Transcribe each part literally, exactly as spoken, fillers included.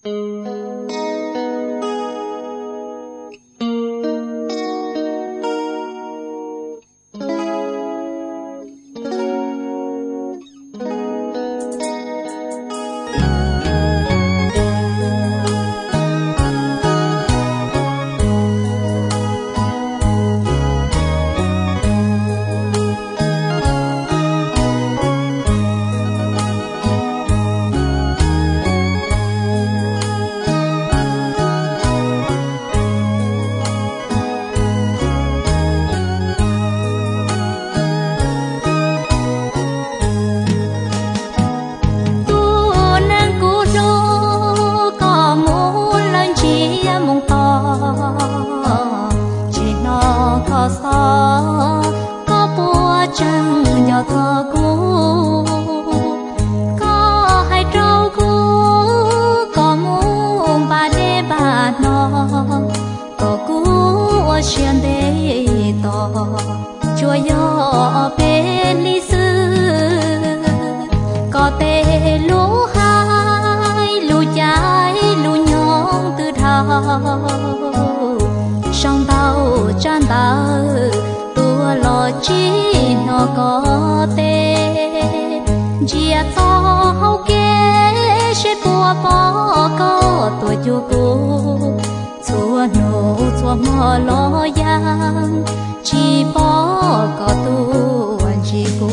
sông tàu tràn tàu tua lò chi nó có tê chia to hậu kế sẽ tua bỏ có tua chua cô chua nổ chua mò lo yang chỉ bỏ có tua chỉ cô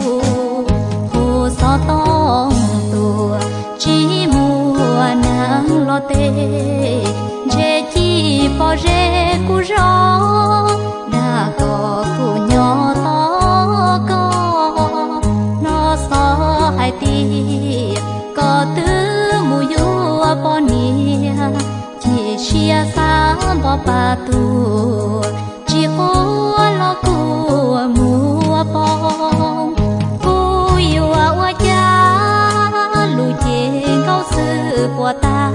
hồ gió tông tua chỉ mùa nắng lo tê chế chi bỏ rê cu gió đã có cu nhỏ to có nó so hai ti có tứ mù yua bỏ nia chỉ chia xa bỏ ba tu chỉ hô lo cu mùa bông cu yêu ua cha lù chê câu sự của ta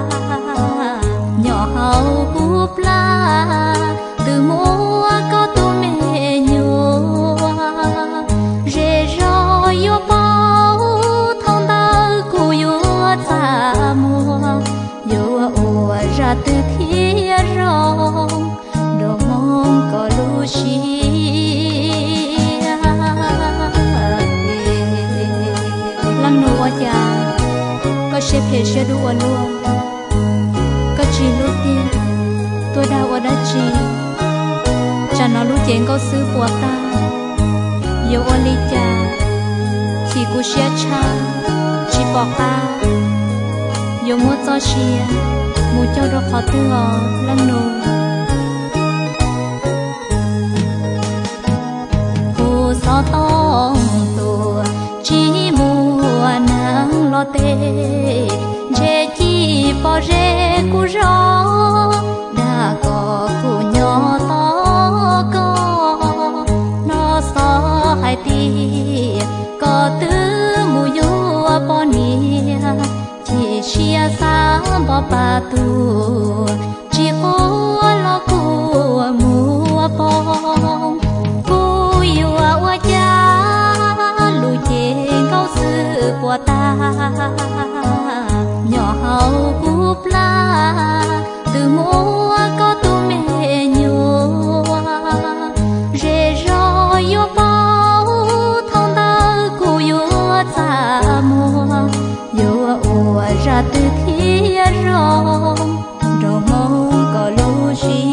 nhỏ hậu cúp la từ mua có tu mẹ nhua rê rò yo bao thông ta cu yo ta mua yo ua ra từ kia rong đồ mong có lu chi lăng nua cha có xếp hết xe đua luôn chỉ lúc tiên tôi đau ở đất chi cha nó lúc chén có sư của ta yêu ở ly cha chỉ cú xe cha chỉ bỏ ta yêu mua cho chia mua cho nó khó tư ở lăng nô hồ gió tông tùa chỉ mùa nắng lo tê chế chi bỏ rê cu gió đã có cu nhỏ to có nó so hai ti có tứ mù yua bỏ nia chỉ chia xa bỏ ba tu chỉ hô lo cu mùa bông cu yua ua cha lù chê câu sự của ta nhỏ hậu cúp la từ mua có tu mẹ nhua rê rò yo bao thông ta cu yo ta mua yo ua ra từ kia rong đồ mong có lu chi